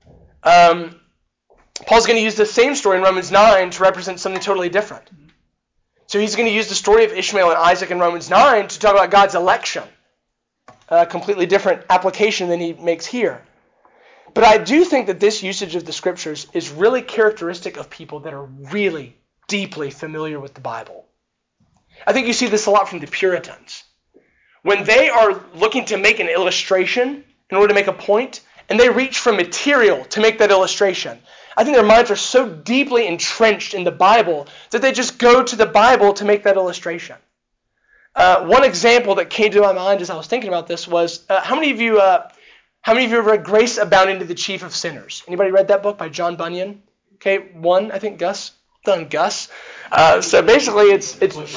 Paul's going to use the same story in Romans 9 to represent something totally different. So he's going to use the story of Ishmael and Isaac in Romans 9 to talk about God's election. A completely different application than he makes here. But I do think that this usage of the Scriptures is really characteristic of people that are really deeply familiar with the Bible. I think you see this a lot from the Puritans. When they are looking to make an illustration in order to make a point, and they reach for material to make that illustration, I think their minds are so deeply entrenched in the Bible that they just go to the Bible to make that illustration. One example that came to my mind as I was thinking about this was, how many of you have read Grace Abounding to the Chief of Sinners? Anybody read that book by John Bunyan? Okay, one, I think Gus. Done, Gus. So basically, it's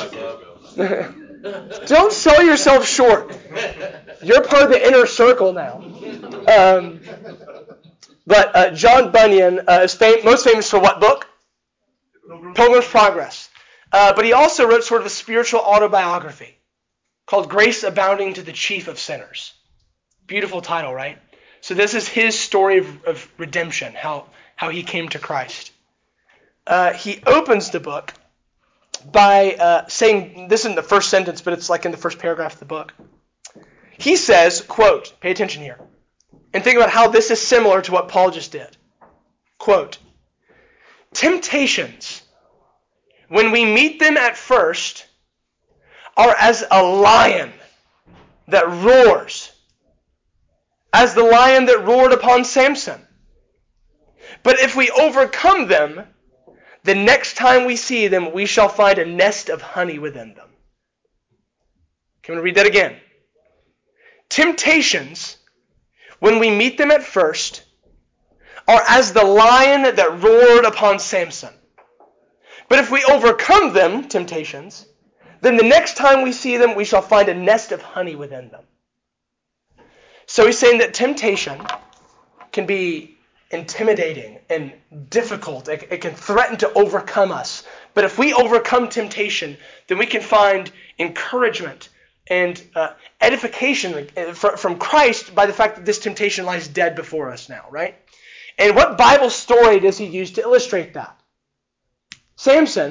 don't sell yourself short. You're part of the inner circle now. But John Bunyan is most famous for what book? Pilgrim's Progress. But he also wrote sort of a spiritual autobiography called Grace Abounding to the Chief of Sinners. Beautiful title, right? So this is his story of redemption, how he came to Christ. He opens the book by saying, this isn't the first sentence, but it's like in the first paragraph of the book. He says, quote, pay attention here, and think about how this is similar to what Paul just did. Quote, temptations, when we meet them at first, are as a lion that roars, as the lion that roared upon Samson. But if we overcome them, the next time we see them, we shall find a nest of honey within them. Can we read that again? Temptations, when we meet them at first, are as the lion that roared upon Samson. But if we overcome them, temptations, then the next time we see them, we shall find a nest of honey within them. So he's saying that temptation can be intimidating and difficult. It can threaten to overcome us. But if we overcome temptation, then we can find encouragement and edification from Christ by the fact that this temptation lies dead before us now, right? And what Bible story does he use to illustrate that? Samson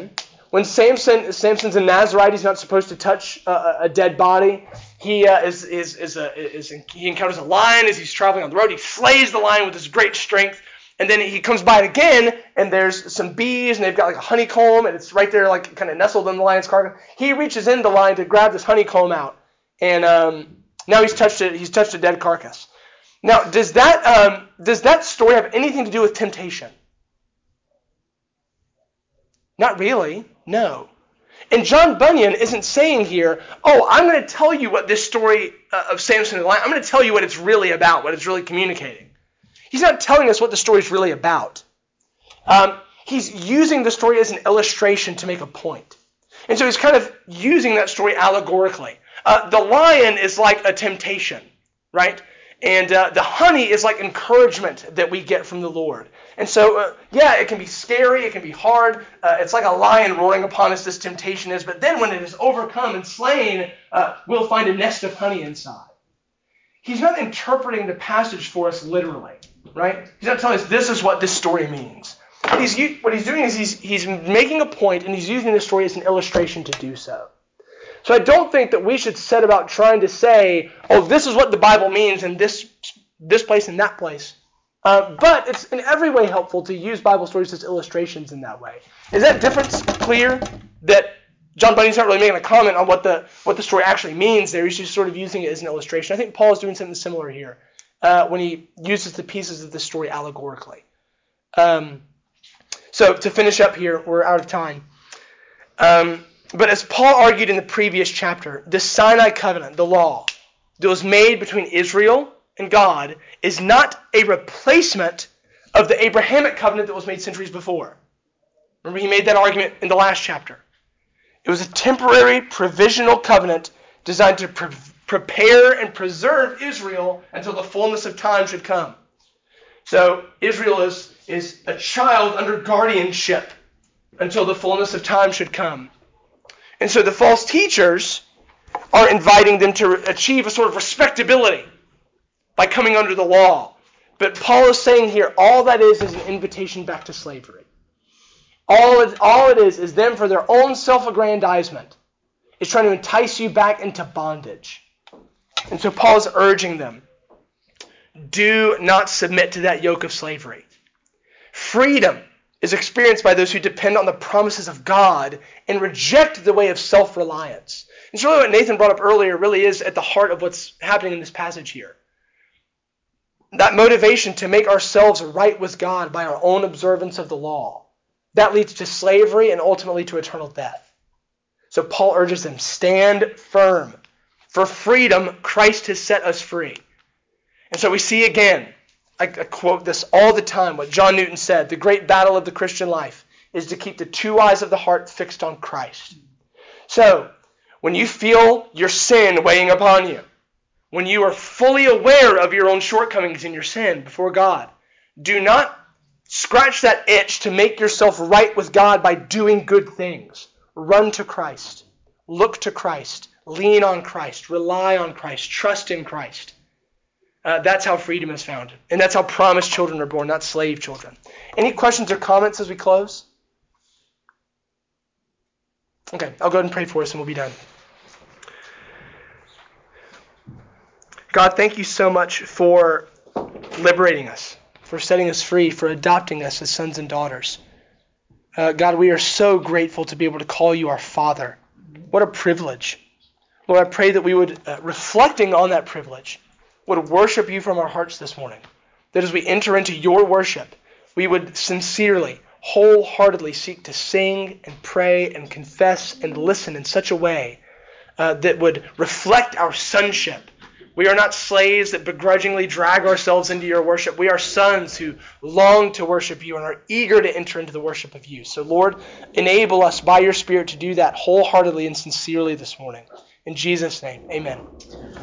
When Samson's a Nazirite, he's not supposed to touch a dead body. He he encounters a lion as he's traveling on the road. He slays the lion with his great strength. And then he comes by it again, and there's some bees, and they've got like a honeycomb, and it's right there, like kind of nestled in the lion's carcass. He reaches in the lion to grab this honeycomb out, and now he's touched it. He's touched a dead carcass. Now, does that story have anything to do with temptation? Not really. No. And John Bunyan isn't saying here, oh, I'm going to tell you what this story of Samson and the lion, I'm going to tell you what it's really about, what it's really communicating. He's not telling us what the story is really about. He's using the story as an illustration to make a point. And so he's kind of using that story allegorically. The lion is like a temptation, right? And the honey is like encouragement that we get from the Lord. And so, it can be scary, it can be hard. It's like a lion roaring upon us, this temptation is. But then when it is overcome and slain, we'll find a nest of honey inside. He's not interpreting the passage for us literally, right? He's not telling us this is what this story means. What he's doing is he's making a point, and he's using the story as an illustration to do so. So I don't think that we should set about trying to say, oh, this is what the Bible means in this place and that place. But it's in every way helpful to use Bible stories as illustrations in that way. Is that difference clear? That John Bunyan's not really making a comment on what the story actually means there. He's just sort of using it as an illustration. I think Paul is doing something similar here when he uses the pieces of the story allegorically. So to finish up here, we're out of time. But as Paul argued in the previous chapter, the Sinai covenant, the law, that was made between Israel and God is not a replacement of the Abrahamic covenant that was made centuries before. Remember, he made that argument in the last chapter. It was a temporary, provisional covenant designed to prepare and preserve Israel until the fullness of time should come. So Israel is a child under guardianship until the fullness of time should come. And so the false teachers are inviting them to achieve a sort of respectability by coming under the law. But Paul is saying here, all that is an invitation back to slavery. All it is them for their own self-aggrandizement. It's trying to entice you back into bondage. And so Paul is urging them, do not submit to that yoke of slavery. Freedom is experienced by those who depend on the promises of God and reject the way of self-reliance. It's really what Nathan brought up earlier really is at the heart of what's happening in this passage here. That motivation to make ourselves right with God by our own observance of the law, that leads to slavery and ultimately to eternal death. So Paul urges them, stand firm. For freedom, Christ has set us free. And so we see again, I quote this all the time, what John Newton said, the great battle of the Christian life is to keep the two eyes of the heart fixed on Christ. So, when you feel your sin weighing upon you, when you are fully aware of your own shortcomings in your sin before God, do not scratch that itch to make yourself right with God by doing good things. Run to Christ. Look to Christ. Lean on Christ. Rely on Christ. Trust in Christ. That's how freedom is found. And that's how promised children are born, not slave children. Any questions or comments as we close? Okay, I'll go ahead and pray for us and we'll be done. God, thank you so much for liberating us, for setting us free, for adopting us as sons and daughters. God, we are so grateful to be able to call you our Father. What a privilege. Lord, I pray that we would, reflecting on that privilege, would worship you from our hearts this morning. That as we enter into your worship, we would sincerely, wholeheartedly seek to sing and pray and confess and listen in such a way that would reflect our sonship. We are not slaves that begrudgingly drag ourselves into your worship. We are sons who long to worship you and are eager to enter into the worship of you. So Lord, enable us by your Spirit to do that wholeheartedly and sincerely this morning. In Jesus' name, amen.